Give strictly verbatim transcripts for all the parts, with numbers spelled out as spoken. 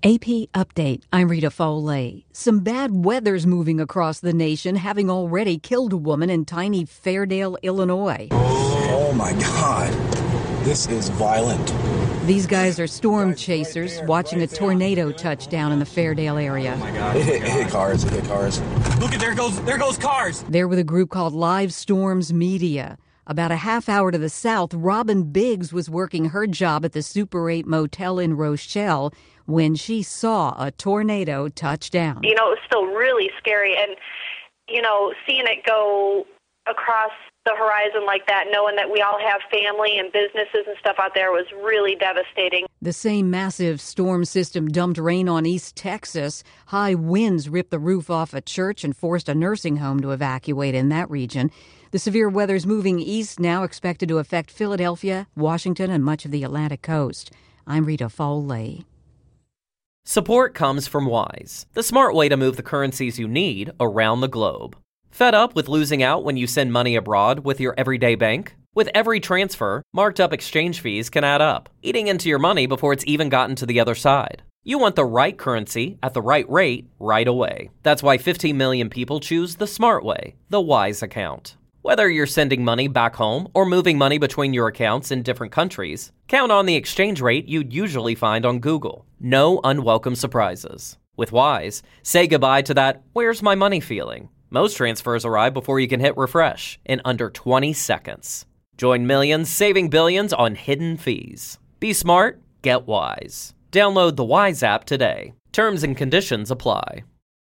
A P Update. I'm Rita Foley. Some bad weather's moving across the nation, having already killed a woman in tiny Fairdale, Illinois. Oh my God. This is violent. These guys are storm chasers watching a tornado touch down in the Fairdale area. Oh my God. It hit, it hit cars. It hit cars. Look at there goes there goes cars. They're with a group called Live Storms Media. About a half hour to the south, Robin Biggs was working her job at the Super eight Motel in Rochelle when she saw a tornado touch down. You know, it was still really scary. And, you know, seeing it go across the horizon like that, knowing that we all have family and businesses and stuff out there, was really devastating. The same massive storm system dumped rain on East Texas. High winds ripped the roof off a church and forced a nursing home to evacuate in that region. The severe weather's moving east now, expected to affect Philadelphia, Washington, and much of the Atlantic coast. I'm Rita Foley. Support comes from Wise, the smart way to move the currencies you need around the globe. Fed up with losing out when you send money abroad with your everyday bank? With every transfer, marked up exchange fees can add up, eating into your money before it's even gotten to the other side. You want the right currency at the right rate right away. That's why fifteen million people choose the smart way, the Wise account. Whether you're sending money back home or moving money between your accounts in different countries, count on the exchange rate you'd usually find on Google. No unwelcome surprises. With Wise, say goodbye to that "where's my money" feeling. Most transfers arrive before you can hit refresh in under twenty seconds. Join millions saving billions on hidden fees. Be smart, get Wise. Download the Wise app today. Terms and conditions apply.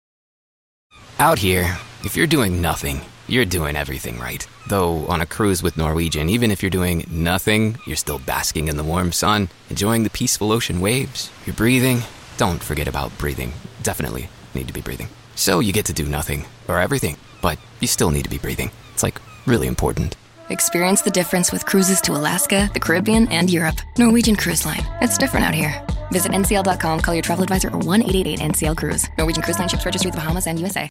Out here, if you're doing nothing, you're doing everything right. Though on a cruise with Norwegian, even if you're doing nothing, you're still basking in the warm sun, enjoying the peaceful ocean waves. You're breathing. Don't forget about breathing. Definitely need to be breathing. So you get to do nothing, or everything, but you still need to be breathing. It's like really important. Experience the difference with cruises to Alaska, the Caribbean, and Europe. Norwegian Cruise Line. It's different out here. Visit N C L dot com, call your travel advisor, or one eight eight eight N C L Cruise. Norwegian Cruise Line ships registry the Bahamas and U S A.